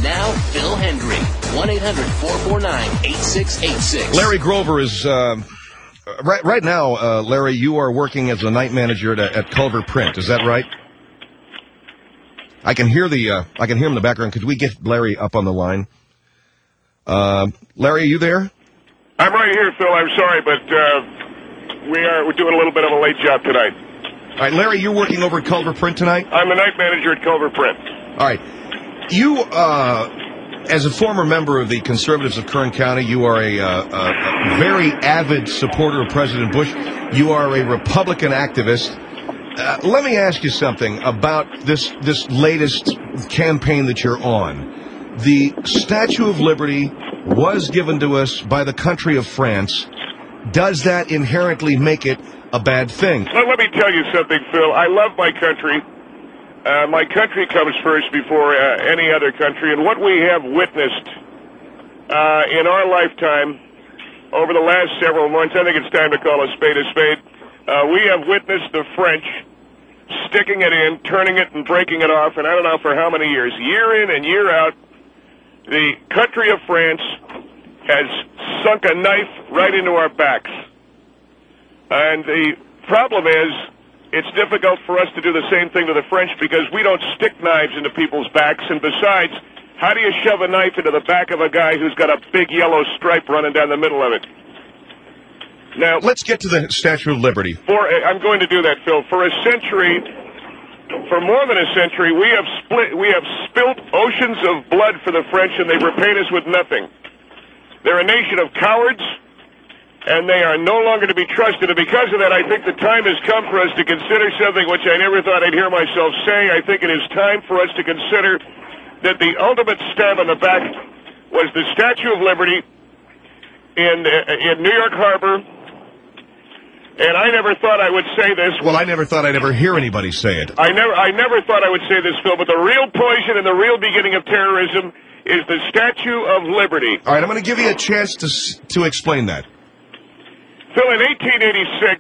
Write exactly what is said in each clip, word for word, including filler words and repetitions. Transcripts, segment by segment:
Now, Phil Hendry. one eight hundred four four nine eight six eight six. Larry Grover is, uh, right right now, uh, Larry, you are working as a night manager at, at Culver Print. Is that right? I can hear the, uh, I can hear him in the background. Could we get Larry up on the line? Uh, Larry, are you there? I'm right here, Phil. I'm sorry, but uh, we are we're doing a little bit of a late job tonight. All right, Larry, you're working over at Culver Print tonight? I'm the night manager at Culver Print. All right. You, uh, as a former member of the Conservatives of Kern County, you are a, uh, a very avid supporter of President Bush. You are a Republican activist. Uh, let me ask you something about this this latest campaign that you're on. The Statue of Liberty was given to us by the country of France. Does that inherently make it a bad thing? Well, let me tell you something, Phil. I love my country. Uh, my country comes first before uh, any other country, and what we have witnessed uh, in our lifetime over the last several months, I think it's time to call a spade a spade. Uh, we have witnessed the French sticking it in, turning it and breaking it off, and I don't know for how many years. Year in and year out, the country of France has sunk a knife right into our backs. And the problem is, it's difficult for us to do the same thing to the French because we don't stick knives into people's backs, and besides, how do you shove a knife into the back of a guy who's got a big yellow stripe running down the middle of it? Now, let's get to the Statue of Liberty. For I'm going to do that, Phil. For a century, for more than a century, we have split, we have spilt oceans of blood for the French, and they've repaid us with nothing. They're a nation of cowards, and they are no longer to be trusted. And because of that, I think the time has come for us to consider something which I never thought I'd hear myself say. I think it is time for us to consider that the ultimate stab on the back was the Statue of Liberty in uh, in New York Harbor. And I never thought I would say this. Well, I never thought I'd ever hear anybody say it. I never, I never thought I would say this, Phil. But the real poison and the real beginning of terrorism is the Statue of Liberty. All right, I'm going to give you a chance to to explain that. Phil, in eighteen eighty-six,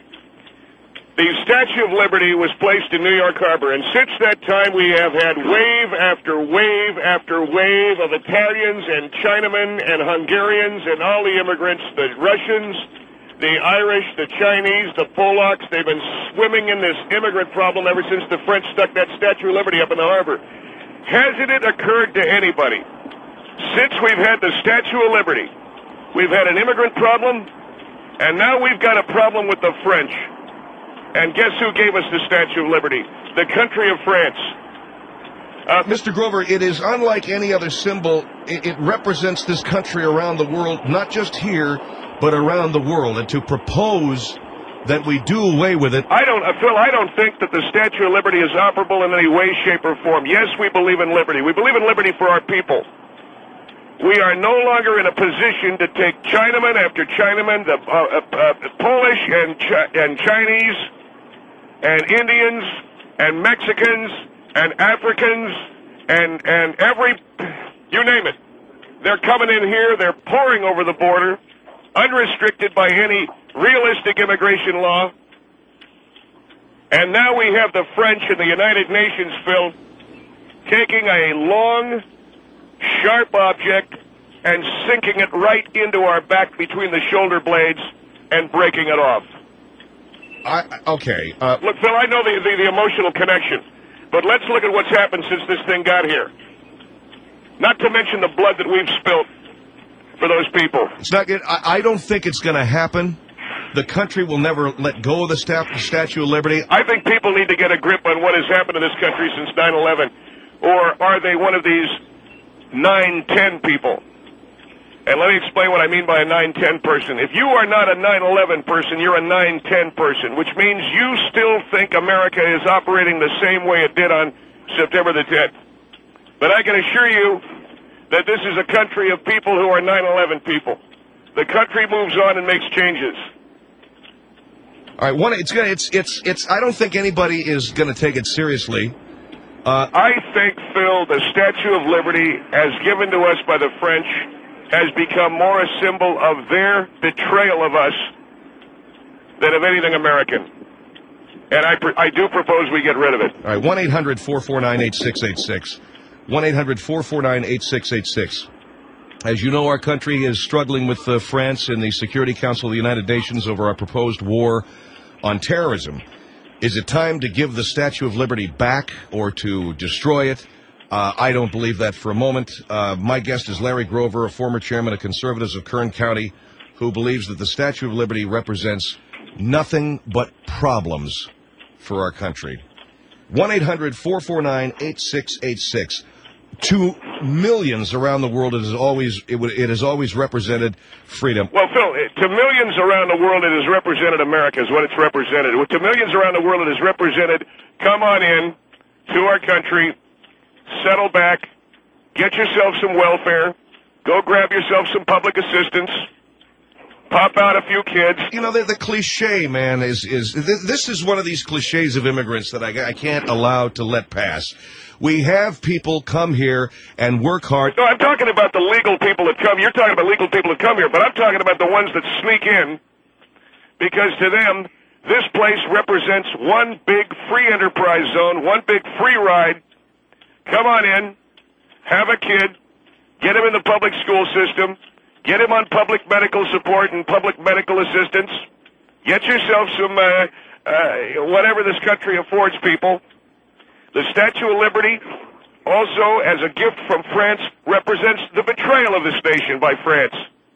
the Statue of Liberty was placed in New York Harbor, and since that time we have had wave after wave after wave of Italians and Chinamen and Hungarians and all the immigrants, the Russians, the Irish, the Chinese, the Polacks. They've been swimming in this immigrant problem ever since the French stuck that Statue of Liberty up in the harbor. Hasn't it occurred to anybody, since we've had the Statue of Liberty, we've had an immigrant problem, and now we've got a problem with the French. And guess who gave us the Statue of Liberty? The country of France. Uh, Mister Grover, it is unlike any other symbol. It, it represents this country around the world, not just here, but around the world. And to propose that we do away with it... I don't, uh, Phil, I don't think that the Statue of Liberty is operable in any way, shape, or form. Yes, we believe in liberty. We believe in liberty for our people. We are no longer in a position to take Chinaman after Chinaman, the uh, uh, uh, Polish and, Ch- and Chinese and Indians and Mexicans and Africans and, and every, you name it. They're coming in here, they're pouring over the border, unrestricted by any realistic immigration law. And now we have the French and the United Nations, Phil, taking a long, sharp object and sinking it right into our back between the shoulder blades and breaking it off. I, okay. Uh, look, Phil, I know the, the, the emotional connection, but let's look at what's happened since this thing got here. Not to mention the blood that we've spilt for those people. It's not good. I, I don't think it's going to happen. The country will never let go of the, stat, the Statue of Liberty. I think people need to get a grip on what has happened to this country since nine eleven. Or are they one of these nine ten people? And let me explain what I mean by a nine ten person. If you are not a nine eleven person, you're a nine ten person, which means you still think America is operating the same way it did on September the tenth. But I can assure you that this is a country of people who are nine eleven people. The country moves on and makes changes. All right, one, it's gonna, it's, it's, it's. I don't think anybody is going to take it seriously. Uh, I think, Phil, the Statue of Liberty, as given to us by the French, has become more a symbol of their betrayal of us than of anything American. And I, I do propose we get rid of it. All right, one eight hundred four four nine eight six eight six. one eight hundred four four nine eight six eight six. As you know, our country is struggling with uh, France in the Security Council of the United Nations over our proposed war on terrorism. Is it time to give the Statue of Liberty back or to destroy it? Uh, I don't believe that for a moment. Uh, my guest is Larry Grover, a former chairman of Conservatives of Kern County, who believes that the Statue of Liberty represents nothing but problems for our country. one eight hundred four four nine eight six eight six. To millions around the world, it has always it, would, it has always represented freedom. Well, Phil, to millions around the world, it has represented America, is what it's represented. To millions around the world, it has represented, come on in to our country, settle back, get yourself some welfare, go grab yourself some public assistance, pop out a few kids. You know, the, the cliche, man, is, is this is one of these cliches of immigrants that I, I can't allow to let pass. We have people come here and work hard. No, I'm talking about the legal people that come. You're talking about legal people that come here, but I'm talking about the ones that sneak in, because to them, this place represents one big free enterprise zone, one big free ride. Come on in, have a kid, get him in the public school system, get him on public medical support and public medical assistance, get yourself some, uh, uh, whatever this country affords people. The Statue of Liberty, also as a gift from France, represents the betrayal of this nation by France.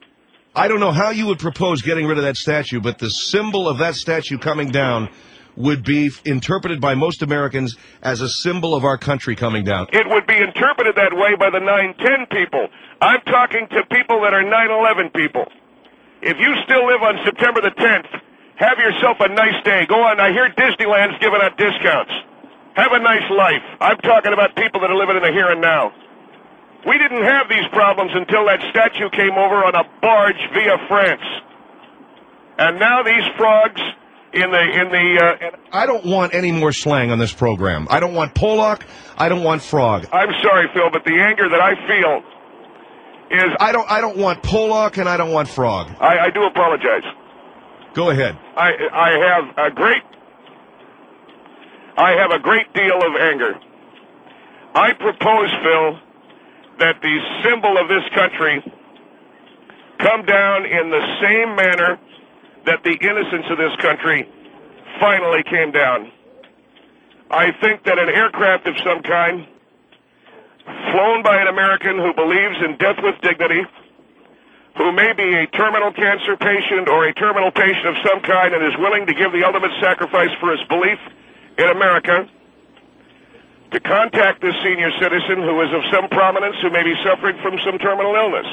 I don't know how you would propose getting rid of that statue, but the symbol of that statue coming down would be interpreted by most Americans as a symbol of our country coming down. It would be interpreted that way by the nine ten people. I'm talking to people that are nine eleven people. If you still live on September the tenth, have yourself a nice day. Go on. I hear Disneyland's giving out discounts. Have a nice life. I'm talking about people that are living in the here and now. We didn't have these problems until that statue came over on a barge via France. And now these frogs in the... in the. Uh, I don't want any more slang on this program. I don't want Pollock. I don't want frog. I'm sorry, Phil, but the anger that I feel is... I don't I don't want Pollock and I don't want frog. I, I do apologize. Go ahead. I, I have a great... I have a great deal of anger. I propose, Phil, that the symbol of this country come down in the same manner that the innocence of this country finally came down. I think that an aircraft of some kind, flown by an American who believes in death with dignity, who may be a terminal cancer patient or a terminal patient of some kind and is willing to give the ultimate sacrifice for his belief in America, to contact this senior citizen who is of some prominence, who may be suffering from some terminal illness.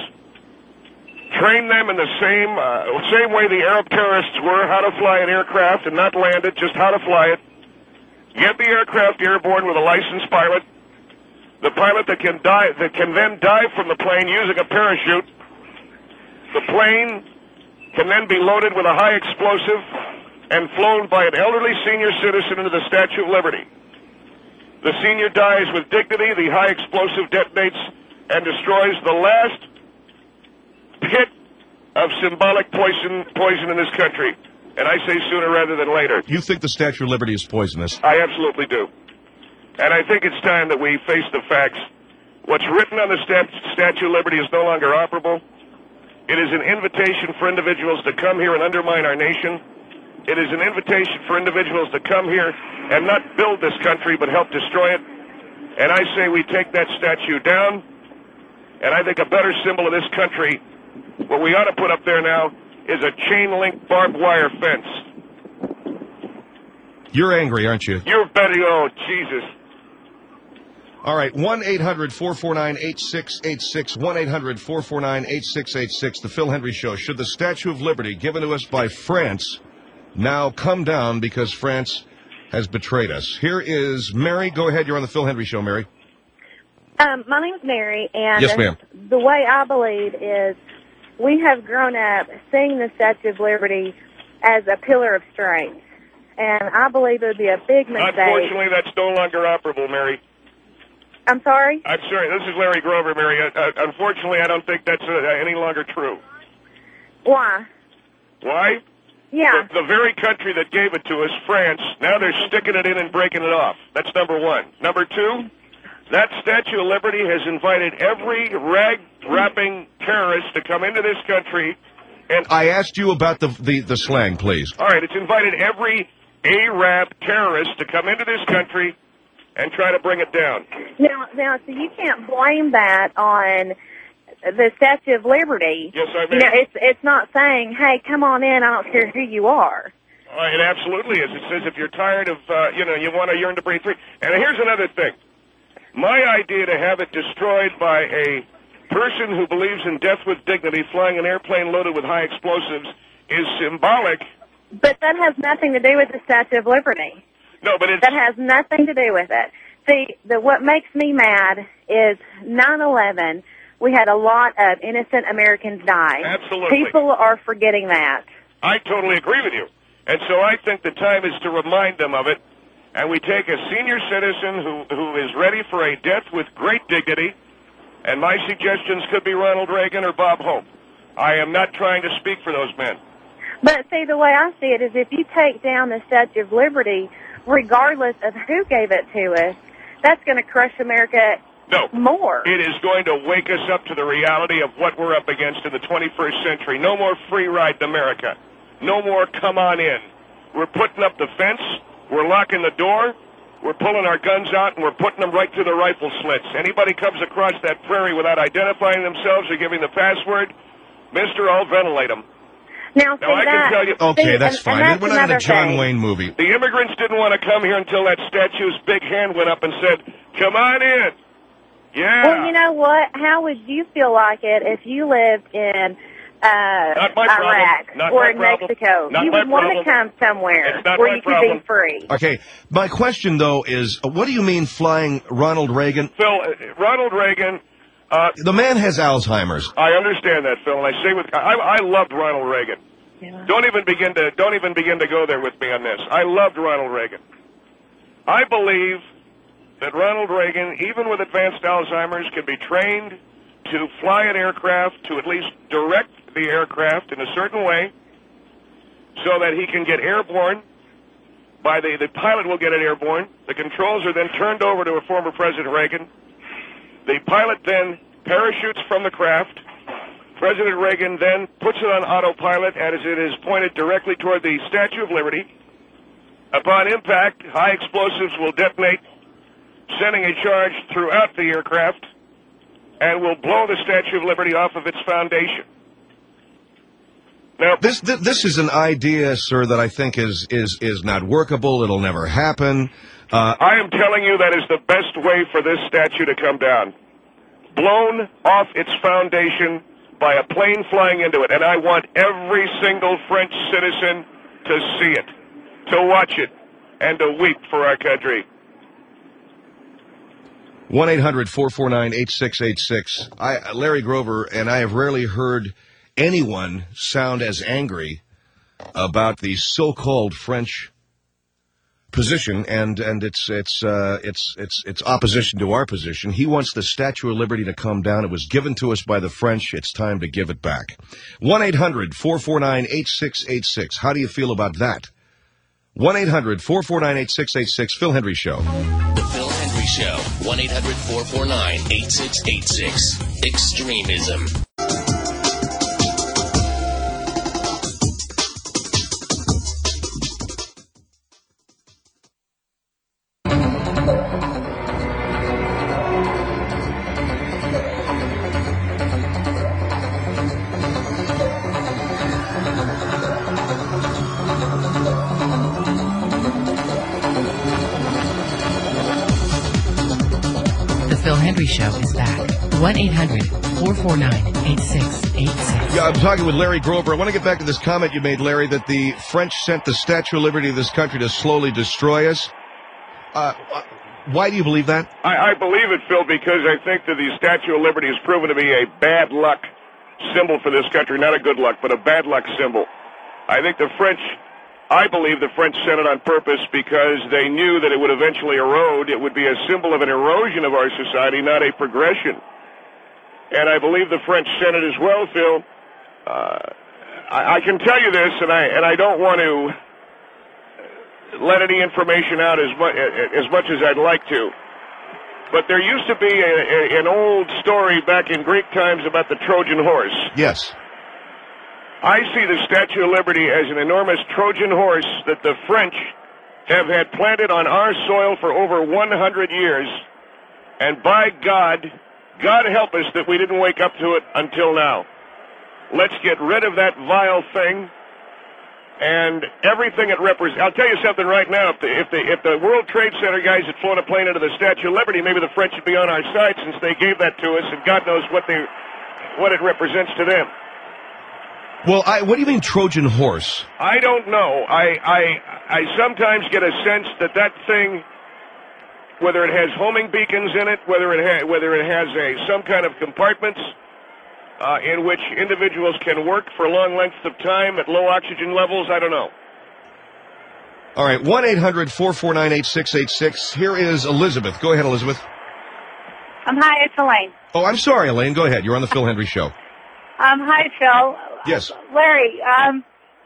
Train them in the same uh, same way the Arab terrorists were, how to fly an aircraft and not land it, just how to fly it. Get the aircraft airborne with a licensed pilot, the pilot that can die, that can then dive from the plane using a parachute. The plane can then be loaded with a high explosive and flown by an elderly senior citizen into the Statue of Liberty. The senior dies with dignity, the high explosive detonates and destroys the last pit of symbolic poison poison in this country. And I say sooner rather than later. You think the Statue of Liberty is poisonous? I absolutely do. And I think it's time that we face the facts. What's written on the stat- Statue of Liberty is no longer operable. It is an invitation for individuals to come here and undermine our nation. It is an invitation for individuals to come here and not build this country, but help destroy it. And I say we take that statue down. And I think a better symbol of this country, what we ought to put up there now, is a chain-link barbed wire fence. You're angry, aren't you? You're betting, oh, Jesus. All right, one eight hundred four four nine eight six eight six, one eight hundred four four nine eight six eight six, The Phil Hendrie Show. Should the Statue of Liberty given to us by France now come down because France has betrayed us? Here is Mary. Go ahead. You're on the Phil Hendrie Show, Mary. Um, my name is Mary, and yes, ma'am. The way I believe is we have grown up seeing the Statue of Liberty as a pillar of strength, and I believe it would be a big mistake. Unfortunately, that's no longer operable, Mary. I'm sorry? I'm sorry. This is Larry Grover, Mary. Uh, uh, unfortunately, I don't think that's uh, any longer true. Why? Why? Yeah. The, the very country that gave it to us, France, now they're sticking it in and breaking it off. That's number one. Number two, That Statue of Liberty has invited every rag-wrapping terrorist to come into this country. And I asked you about the, the, the slang, please. All right, it's invited every Arab terrorist to come into this country and try to bring it down. Now, now, so you can't blame that on the Statue of Liberty. Yes, I You mean. know, it's it's not saying, "Hey, come on in. I don't care who you are." Uh, it absolutely is. It says if you're tired of, uh, you know, you want to yearn to breathe free. And here's another thing. My idea to have it destroyed by a person who believes in death with dignity flying an airplane loaded with high explosives is symbolic. But that has nothing to do with the Statue of Liberty. No, but it's... That has nothing to do with it. See, the, what makes me mad is nine eleven. We had a lot of innocent Americans die. Absolutely. People are forgetting that. I totally agree with you. And so I think the time is to remind them of it, and we take a senior citizen who, who is ready for a death with great dignity, and my suggestions could be Ronald Reagan or Bob Hope. I am not trying to speak for those men. But see, the way I see it is if you take down the Statue of Liberty, regardless of who gave it to us, that's going to crush America No. more. It is going to wake us up to the reality of what we're up against in the twenty-first century. No more free ride in America. No more come on in. We're putting up the fence. We're locking the door. We're pulling our guns out, and we're putting them right through the rifle slits. Anybody comes across that prairie without identifying themselves or giving the password, mister, I'll ventilate them. Now, see, Now, I can that, tell you... Okay, see, that's and, fine. And that's We're not in a another John thing. Wayne movie. The immigrants didn't want to come here until that statue's big hand went up and said, come on in. Yeah. Well, you know what? How would you feel like it if you lived in uh, Not my problem. Iraq Not or my in problem. Mexico? Not you my would want problem. to come somewhere It's not where my you could problem. be free. Okay, my question, though, is uh, what do you mean flying Ronald Reagan? Phil, uh, Ronald Reagan... Uh, The man has Alzheimer's. I understand that, Phil, and I say with I, I loved Ronald Reagan. Yeah. Don't even begin to don't even begin to go there with me on this. I loved Ronald Reagan. I believe that Ronald Reagan, even with advanced Alzheimer's, can be trained to fly an aircraft, to at least direct the aircraft in a certain way, so that he can get airborne. By the the pilot will get it airborne. The controls are then turned over to a former President Reagan. The pilot then parachutes from the craft. President Reagan then puts it on autopilot as it is pointed directly toward the Statue of Liberty. Upon impact, high explosives will detonate, sending a charge throughout the aircraft, and will blow the Statue of Liberty off of its foundation. Now, This, this this is an idea, sir, that I think is is is not workable. It'll never happen. Uh, I am telling you that is the best way for this statue to come down. Blown off its foundation by a plane flying into it. And I want every single French citizen to see it, to watch it, and to weep for our country. one eight hundred four four nine eight six eight six. I, Larry Grover, and I have rarely heard anyone sound as angry about the so-called French position and and its its uh, its its its opposition to our position. He wants the Statue of Liberty to come down. It was given to us by the French. It's time to give it back. one eight hundred four four nine eight six eight six. How do you feel about that? one eight hundred four four nine eight six eight six. Phil Hendry Show. The Phil Hendry Show. one eight hundred four four nine eight six eight six. Extremism. The Phil Hendry Show is back. one eight hundred four four nine eight six eight six. Yeah, I'm talking with Larry Grover. I want to get back to this comment you made, Larry, that the French sent the Statue of Liberty to this country to slowly destroy us. Uh, why do you believe that? I, I believe it, Phil, because I think that the Statue of Liberty has proven to be a bad luck symbol for this country. Not a good luck, but a bad luck symbol. I think the French, I believe the French sent it on purpose because they knew that it would eventually erode. It would be a symbol of an erosion of our society, not a progression. And I believe the French sent it as well, Phil. Uh, I, I can tell you this, and I and I don't want to let any information out as much as much as I'd like to. but there used to be a, a, an old story back in Greek times about the Trojan horse. Yes. I see the Statue of Liberty as an enormous Trojan horse that the French have had planted on our soil for over one hundred years. And by God, God help us that we didn't wake up to it until now. Let's get rid of that vile thing and everything it represents. I'll tell you something right now. If the, if the, if the World Trade Center guys had flown a plane into the Statue of Liberty, maybe the French would be on our side since they gave that to us, and God knows what they, what it represents to them. Well, I, what do you mean Trojan horse? I don't know. I, I, I sometimes get a sense that that thing, whether it has homing beacons in it, whether it ha- whether it has a some kind of compartments uh, in which individuals can work for long lengths of time at low oxygen levels, I don't know. All right, one eight hundred four four nine eight six eight six. Here is Elizabeth. Go ahead, Elizabeth. Um, hi, it's Elaine. Oh, I'm sorry, Elaine. Go ahead. You're on the Phil Hendry Show. Um, hi, Phil. Yes. Larry, um,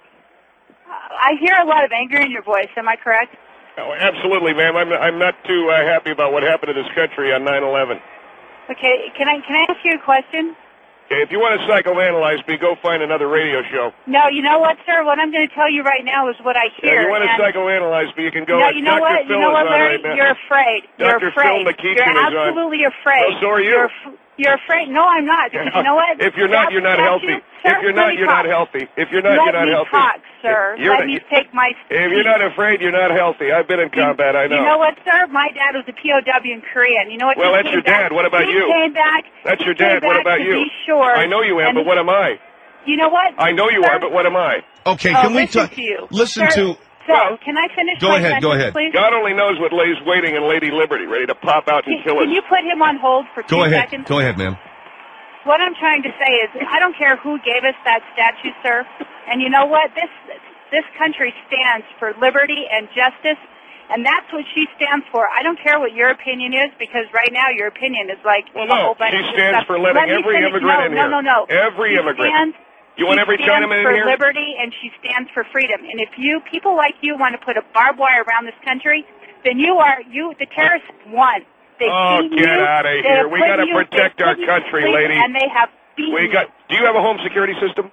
I hear a lot of anger in your voice. Am I correct? Oh, absolutely, ma'am. I'm I'm not too uh, happy about what happened to this country on nine eleven. Okay, can I can I ask you a question? Okay, if you want to psychoanalyze me, go find another radio show. No, you know what, sir? What I'm going to tell you right now is what I hear. Yeah, if you want to and- psychoanalyze me, you can go. No, at you know Doctor what? Phil You know is what, on Larry? right now. You're afraid. You're Doctor afraid. Phil McKeechan You're is on. absolutely afraid. Oh, so are you. You're, f- you're afraid. No, I'm not. Because you know what? If you're not, Stop- you're not stop healthy. you. Sir, If you're let not, me you're talk. not healthy. If you're not, Let you're not me healthy. talk, sir. You're Let not- me take my If you're not afraid, you're not healthy. I've been in combat. I know. You know what, sir? My dad was a P O W in Korea. And you know what? Well, He that's came your dad. back- What about he you? Came back. That's he your dad. came What back about to you? Be sure. I know you am, and but what am I? You know what? I know you sir, are, but what am I? Okay, Oh, can we listen talk? to you. Listen Sir, to. So, Well, can I finish Go my ahead, go sentence, ahead. please? God only knows what lays waiting in Lady Liberty, ready to pop out and Can, kill can us. you put him on hold for two Go ahead. seconds? Go ahead, ma'am. What I'm trying to say is, I don't care who gave us that statue, sir. And you know what? This this country stands for liberty and justice, and that's what she stands for. I don't care what your opinion is, because right now your opinion is like Well, a no, whole bunch she of stands stuff. for letting Let me every finish. immigrant no, in no, here. No, no, no. Every she immigrant. Stands, You want she every stands Chinaman in for here? liberty, and she stands for freedom. And if you people like you want to put a barbed wire around this country, then you are you. The terrorists won. They Oh, beat get you. outta They here. have We put gotta you- protect they our put you country, to sleep, lady. And they have beaten We got. Do you have a home security system?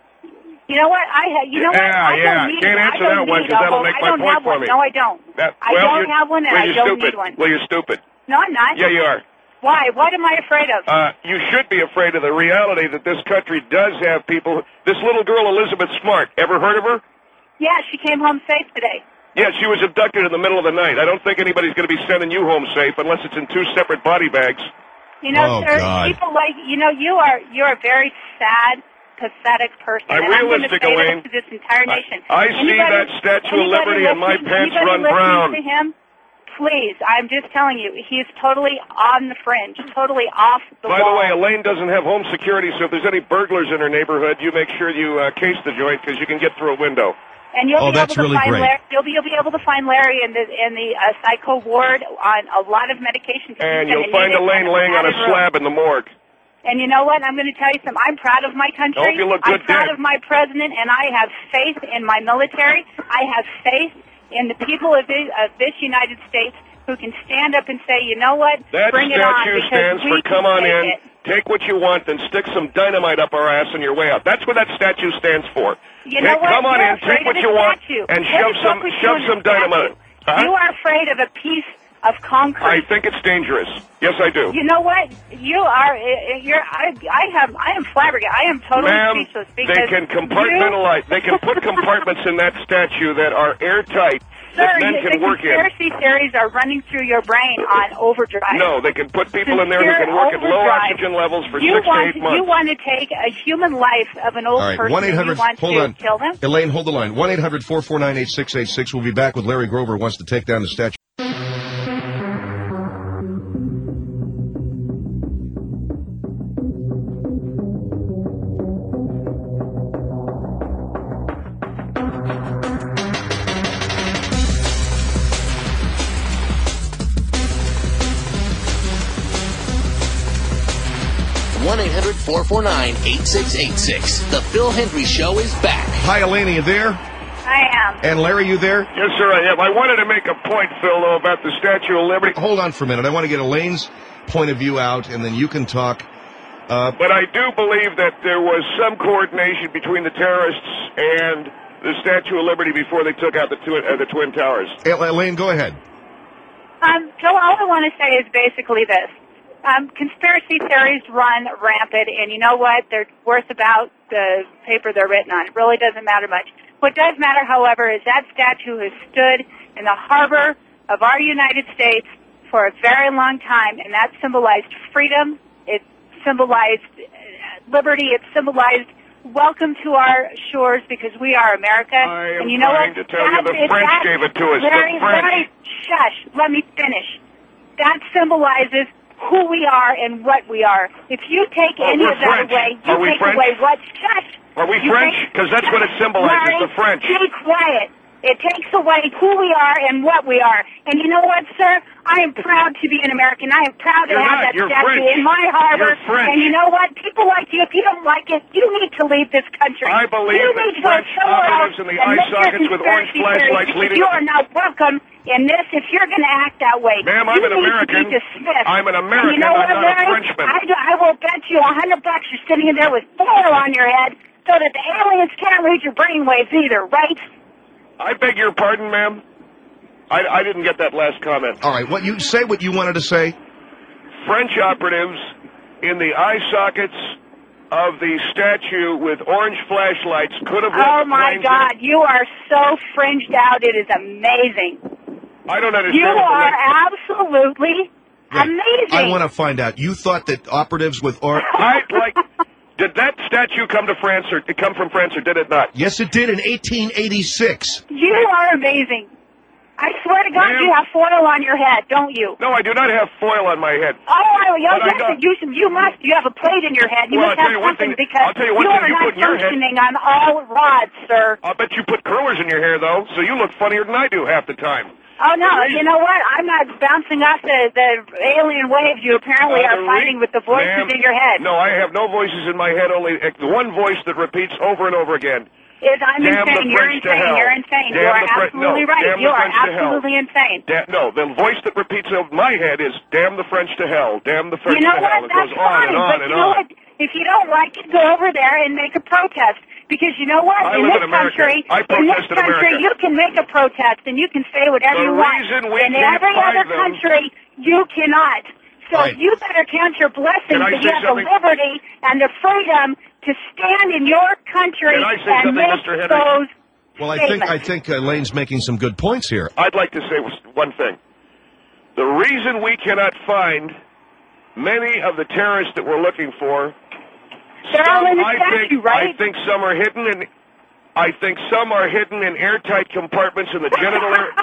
You know what? I ha- you know Yeah, what? I yeah. don't need Can't I answer don't that one need 'cause a that'll whole- make I my don't point have for one. me. No, I don't. That, I well, don't you're, have one, and well, I you're don't stupid. need one. Well, you're stupid. No, I'm not. Yeah, you are. Why? What am I afraid of? Uh, you should be afraid of the reality that this country does have people. This little girl, Elizabeth Smart, ever heard of her? Yeah, she came home safe today. Yeah, she was abducted in the middle of the night. I don't think anybody's going to be sending you home safe unless it's in two separate body bags. You know, Oh, sir, God. people like you know, you are you're a very sad, pathetic person. I'm and realistic, I'm going to say Elaine. this to this entire nation. I- I see Anybody- that Statue of anybody Liberty and my listening- pants anybody run listening brown. To him, please, I'm just telling you, he's totally on the fringe, totally off the By wall. the way, Elaine doesn't have home security, so if there's any burglars in her neighborhood, you make sure you uh, case the joint because you can get through a window. And you'll Oh, be that's able to really find great. Larry, you'll be, you'll be able to find Larry in the in the uh, psycho ward on a lot of medication. And He's you'll in find a Elaine laying on a padded room. slab in the morgue. And you know what? I'm going to tell you something. I'm proud of my country. Hope you look I'm good proud dead. of my president, and I have faith in my military. I have faith in the people of this, of this United States who can stand up and say, you know what? That Bring it on, statue because stands we for can come on take in, it. take what you want, then stick some dynamite up our ass on your way out. That's what that statue stands for. You know Take- what? Come on You're in, afraid take what of you the want, statue. and What shove is some up with you shove and some the statue? dynamite. Huh? You are afraid of a piece of concrete. I think it's dangerous. Yes, I do. You know what? You are. You're. I. I have. I am flabbergasted. I am totally Ma'am, speechless because they can compartmentalize. They can put compartments in that statue that are airtight Sir, that men you, can the work in. conspiracy theories are running through your brain on overdrive. No, they can put people in there who can work at low Overdrive. oxygen levels for you six want, to eight months. You want to take a human life of an old All right, person one eight and hundred. you want Hold to on, kill them? Elaine, hold the line. One eight hundred four four nine eight six eight six. We'll be back with Larry Grover. Wants to take down the statue. one eight hundred four four nine eight six eight six. The Phil Hendry Show is back. Hi, Elaine. Are you there? I am. And Larry, you there? Yes, sir, I am. I wanted to make a point, Phil, though, about the Statue of Liberty. Hold on for a minute. I want to get Elaine's point of view out, and then you can talk. Uh, But I do believe that there was some coordination between the terrorists and the Statue of Liberty before they took out the, twi- uh, the Twin Towers. Elaine, go ahead. Um, so all I want to say is basically this. Um, conspiracy theories run rampant, and you know what? They're worth about the paper they're written on. It really doesn't matter much. What does matter, however, is that statue has stood in the harbor of our United States for a very long time, and that symbolized freedom. It symbolized liberty. It symbolized welcome to our shores because we are America. I am and you know trying what? to tell you That- the French that- gave it to us. Larry, The French. Larry, shush. Let me finish. That symbolizes who we are and what we are. If you take Well, any we're of that French. away, you Are we take French? away what? Shush. Are we You French? take- Because that's what it symbolizes, Larry, the French. Be quiet. It takes away who we are and what we are. And you know what, sir? I am proud to be an American. I am proud to You're have not. that You're statue French. in my harbor. You're French. And you know what? People like you, if you don't like it, you need to leave this country. I believe you that need to go French somewhere operatives else in the and eye make your sockets with orange conspiracy flashlights theories, leading because you to- are not welcome in this if you're going to act that way. Ma'am, you I'm an need American. To be dismissed. I'm an And American. you know I'm what, not a Larry? Frenchman. I, do- I will bet you a hundred bucks you're sitting in there with foil on your head so that the aliens can't read your brainwaves either, right? I beg your pardon, ma'am. I, I didn't get that last comment. All right, what you say what you wanted to say. French operatives in the eye sockets of the statue with orange flashlights could have. Oh my God, you are so fringed out. It is amazing. I don't understand. You what the are left- absolutely Right. amazing. I want to find out. You thought that operatives with or I like. Did that statue come to France, or it come from France, or did it not? yes, it did in eighteen eighty-six. You are amazing. I swear to God, Ma'am. you have foil on your head, don't you? No, I do not have foil on my head. Oh, I, yes, But I yes, don't- you, you must. You have a plate in your head. You Well, must I'll have tell you one something thing- because I'll tell you one you thing are you not put in your head. functioning on all rods, sir. I'll bet you put curlers in your hair, though, so you look funnier than I do half the time. Oh, no, you know what? I'm not bouncing off the, the alien waves you apparently Uh, are the fighting re- with the voices Ma'am, in your head. No, I have no voices in my head, only uh, the one voice that repeats over and over again. Is I'm Damn the insane. You're French to insane. hell. You're insane. Damn you are the Fre- absolutely no, right. damn You the are French to hell. absolutely insane. Da- no, the voice that repeats over my head is "Damn the French to hell, damn the French You know to what? hell." It That's goes on fine. and on but and you know on. what? If you don't like it, go over there and make a protest. Because you know what? I in live this in America. country, I in this protest in country, America. you can make a protest and you can say whatever The you want. reason we in can't every find other them- country, you cannot. So Right. you better count your blessings Can I that say you have something? the liberty and the freedom to stand in your country Can I say and something, make Mister Henry? those Well, I think I statements. think Elaine's making some good points here. I'd like to say one thing. The reason we cannot find many of the terrorists that we're looking for, They're all in the I statue, think, right? I think some are hidden in, I think some are hidden in airtight compartments in the genital area.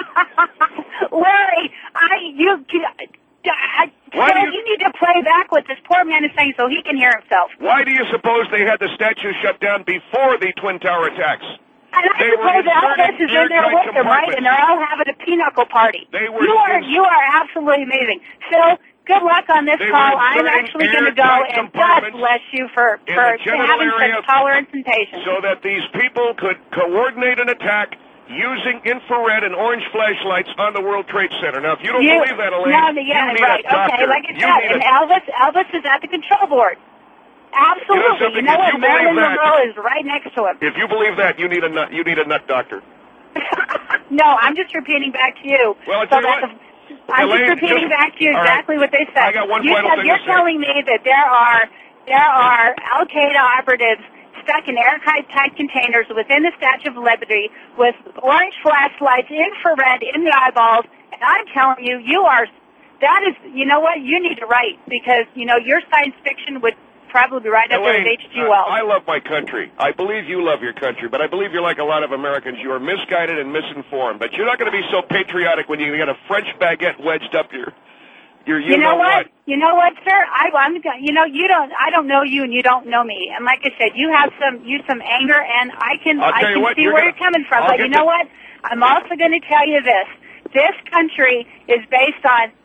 Larry, I you I, Why so do you- you need to play back what this poor man is saying so he can hear himself. Why do you suppose they had the statue shut down before the Twin Tower attacks? And I They were suppose inserted Elvis is in there airtight with them, right? compartments. And they're all having a pinochle party. They were you are ins- you are absolutely amazing. Phil, good luck on this They call. were I'm inserting actually going to go, airtight and God compartments bless you for in for the genital having area such tolerance and patience. so that these people could coordinate an attack using infrared and orange flashlights on the World Trade Center. Now, if you don't You- believe that, Elaine, no, the- yeah, you need right. a doctor. Okay, like I You said, need and a- Elvis, Elvis is at the control board. Absolutely. You something? know, If what? you believe Marilyn that- Monroe is right next to him. If you believe that, you need a nut. You need a nut doctor. No, I'm just repeating back to you. Well, I so tell you that what, the, I'm Elaine, just repeating just- back to you all right. exactly what they said. I got one you final said, thing You're to say. telling me that there are there are Al Qaeda operatives stuck in airtight tight containers within the Statue of Liberty with orange flashlights, infrared in the eyeballs, and I'm telling you, you are. That is, you know what? You need to write because you know your science fiction would probably be right up there with Elaine, H G uh, Wells. I love my country. I believe you love your country, but I believe you're like a lot of Americans. You are misguided and misinformed. But you're not going to be so patriotic when you get a French baguette wedged up your, your you, You know what? what? You know what, sir? I, I'm. You know, you don't. I don't know you, and you don't know me. And like I said, you have some, you some anger, and I can, I'll I tell you can what, see you're where gonna- you're coming from. I'll But get you know to- what? I'm also going to tell you this: this country is based on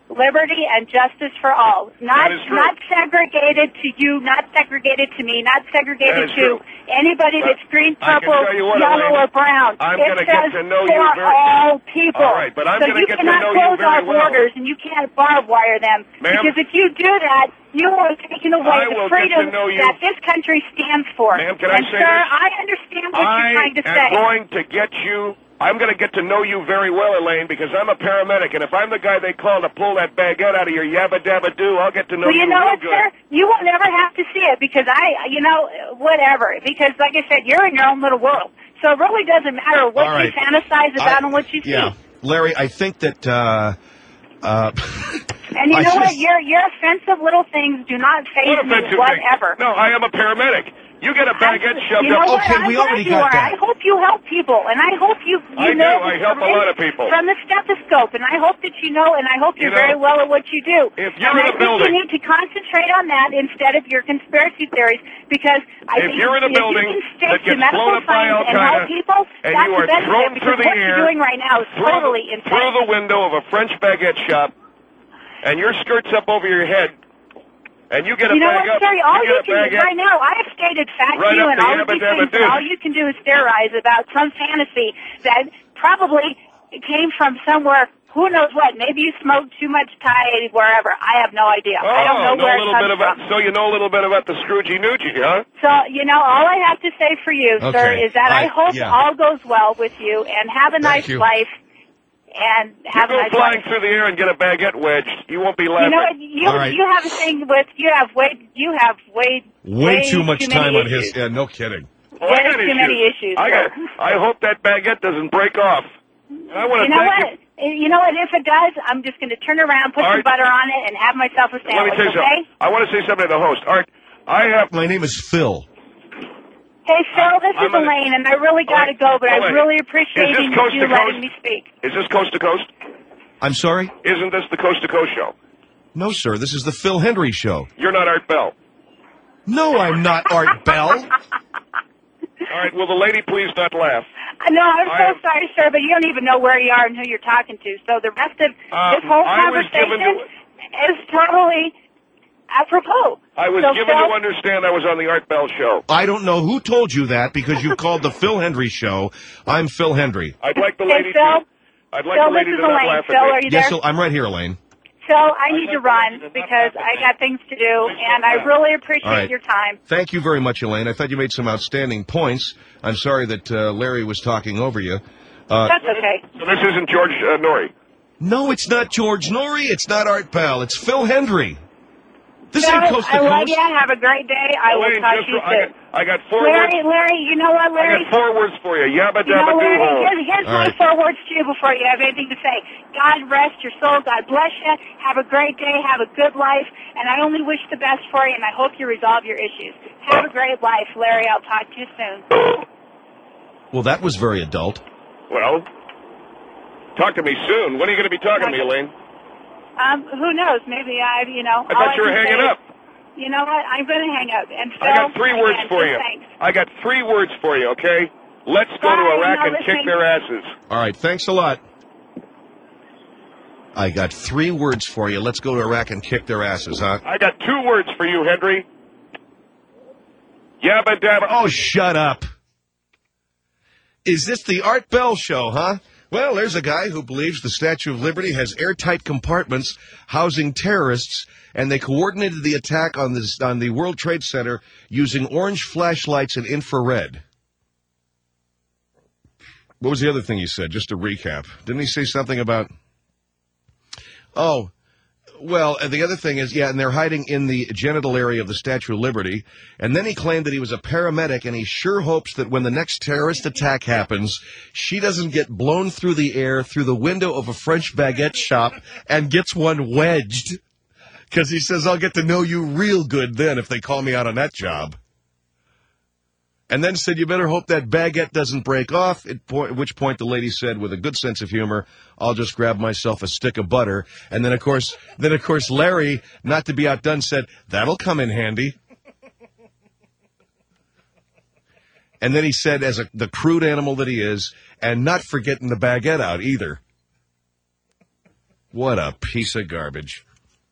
liberty and justice for all. Not That is true. not segregated to you, not segregated to me, not segregated That is to true. anybody But that's green, I can purple, tell you what, yellow, Elaine, or brown. I'm it gonna get says to know for you very- all people. All right, but I'm so gonna you get to cannot know you close very our well. borders and you can't barbed wire them. Ma'am? Because if you do that, you are taking away I the will get freedom to know you. that this country stands for. Ma'am, can I and say sir, this? I understand what I you're trying to am say. going to get you. I'm going to get to know you very well, Elaine, because I'm a paramedic, and if I'm the guy they call to pull that baguette out of your yabba dabba doo, I'll get to know Well, you you know real what, good. sir? You will never have to see it because I, you know, whatever. Because, like I said, you're in your own little world. So it really doesn't matter what All right. you fantasize about I- and what you see. Yeah, Larry, I think that. Uh, uh, And you I know what? just- Your your offensive little things do not What faze me offensive whatever. thing? No, I am a paramedic. You get a baguette I'm- shoved you know up. what? Okay, I'm we glad already you got are. that. I hope you help people, and I hope you you I do. know I the help a truth lot of people. from the stethoscope, and I hope that you know, and I hope You you're know, very well at what you do. if you're and in I a think building- you need to concentrate on that instead of your conspiracy theories, because I If think you're in a if building you can stick that to gets medical blown up by science and Al-Qaeda, help people, and that's you the are best thrown thing, because through the what air you're doing right now is through totally the, insane. through the window of a French baguette shop, and your skirt's up over your head, and you get a You know bag what, up. sir? All you you get a can do baguette. right now, I have stated fact Right to you up and the all of these yabba-dabba things, and doo. all you can do is theorize about some fantasy that probably came from somewhere. Who knows what? Maybe you smoked too much Tide wherever. I have no idea. Oh, I don't know know where a little it bit comes about. from. So you know a little bit about the Scroogey Noogie, huh? So, you know, all I have to say for you, sir, Okay. is that I, I- hope yeah. all goes well with you, and have a nice you. life, and have you a go nice flying life. through the air and get a baguette wedged. You won't be You laughing. know what? You, All right. you have a thing with, you have way, you have way, way too much many time on issues. his. Yeah, no kidding. Oh, I Way got too many issues, I got. sir. I hope that baguette doesn't break off. And I want to You know thank what? you. You know what? If it does, I'm just going to turn around, put All some right. butter on it, and have myself a Let me sandwich. tell you Okay? something. I want to say something to the host. Art, I have. My name is Phil. Hey, Phil, this I'm is gonna- Elaine, and I really got to Elaine, go, but I Elaine, really is appreciate this you coast to letting coast? me speak. Is this coast to coast? I'm sorry? Isn't this the coast to coast show? No, sir. This is the Phil Hendry Show. You're not Art Bell. No, I'm not Art Bell. All right. Will the lady please not laugh? Uh, No, I'm I so am- sorry, sir, but you don't even know where you are and who you're talking to. So the rest of Um, this whole I was given conversation is totally apropos. I was so, given Phil, to understand I was on the Art Bell show. I don't know who told you that because you called the Phil Hendry Show. I'm Phil Hendry. I'd like the Hey, lady Phil? to. I'd like Phil, the lady this to is not Elaine. laugh Phil, at are me. you Yes, there? so I'm right here, Elaine. Phil, I need to run because I got things to do, and I really appreciate All right. your time. Thank you very much, Elaine. I thought you made some outstanding points. I'm sorry that uh, Larry was talking over you. Uh, That's okay. So this isn't George uh, Norrie. no, it's not George Norrie. It's not Art Bell. It's Phil Hendry. This Phil, ain't Coast to I love Coast. you. Have a great day. I will Elaine, talk just to you I got, soon. I got four Larry, words. Larry, you know what, I Larry? got four words for you. Yabba You know, dabba Larry, doo hole. here's, here's All my right. four words to you before you have anything to say. God rest your soul. God bless you. Have a great day. Have a good life. And I only wish the best for you, and I hope you resolve your issues. Have a great life, Larry. I'll talk to you soon. Well, that was very adult. Well, talk to me soon. When are you going to be talking to me, Elaine? Um, who knows? Maybe I, you know. I all thought you were can hanging say up. is, You know what? I'm going to hang up. And Phil, I got three words again, for just you. Thanks. I got three words for you, okay? Let's go Bye, to Iraq no and kick listening. their asses. All right, thanks a lot. I got three words for you. Let's go to Iraq and kick their asses, huh? I got two words for you, Henry. Yabba dabba. Oh, shut up. Is this the Art Bell Show, huh? Well, there's a guy who believes the Statue of Liberty has airtight compartments housing terrorists, and they coordinated the attack on, this, on the World Trade Center using orange flashlights and infrared. What was the other thing he said? Just to recap. Didn't he say something about... Oh, well, and the other thing is, yeah, and they're hiding in the genital area of the Statue of Liberty. And then he claimed that he was a paramedic, and he sure hopes that when the next terrorist attack happens, she doesn't get blown through the air through the window of a French baguette shop and gets one wedged. Because he says, I'll get to know you real good then if they call me out on that job. And then said, you better hope that baguette doesn't break off, at, po- at which point the lady said, with a good sense of humor, I'll just grab myself a stick of butter. And then, of course, then of course, Larry, not to be outdone, said, that'll come in handy. And then he said, as a, the crude animal that he is, and not forgetting the baguette out either. What a piece of garbage.